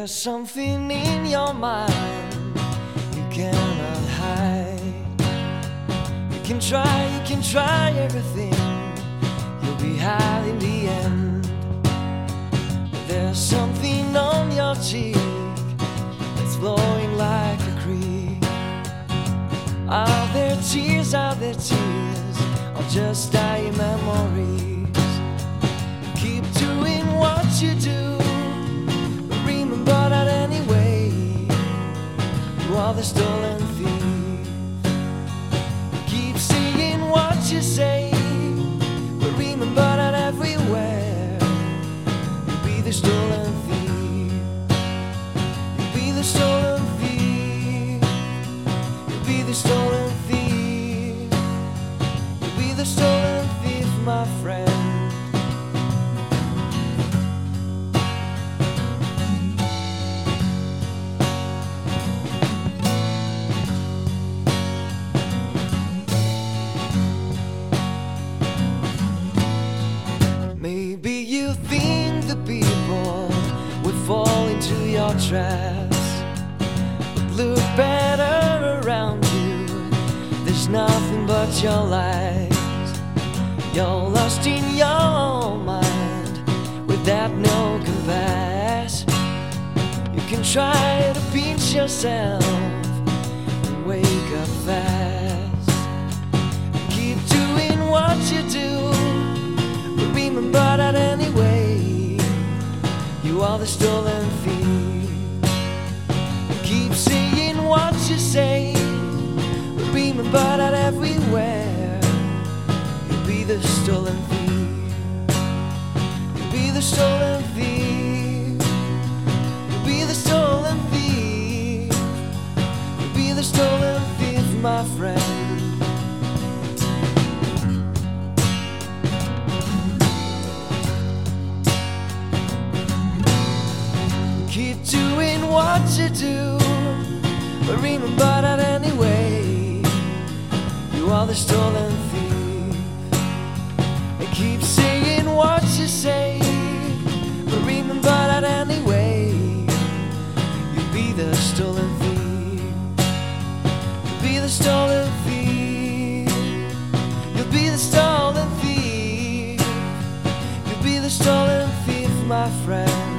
There's something in your mind you cannot hide. You can try everything, you'll be high in the end. There's something on your cheek that's flowing like a creek. Are there tears, or just dying memories? Keep doing what you do, but remember that anyway, you are the stolen thief. Keep saying what you say, but remember that everywhere, you'll be the stolen thief. You'll be the stolen thief. You'll be the stolen thief. You'll be the stolen thief, my friend. Maybe you think the people would fall into your traps, but look better around you. There's nothing but your lies. You're lost in your mind without no compass. You can try to pinch yourself and wake up fast. Keep doing what you do, but remember that anyway, you are the stolen thief. Keep saying what you say, but remember that everywhere, you'll be the stolen thief. You'll be the stolen thief. You'll be the stolen thief. You'll be the stolen thief, my friend. Keep doing what you do, but remember that anyway, you are the stolen thief. And keep saying what you say, but remember that anyway, you'll be the stolen thief. You'll be the stolen thief. You'll be the stolen thief. You'll be the stolen thief, my friend.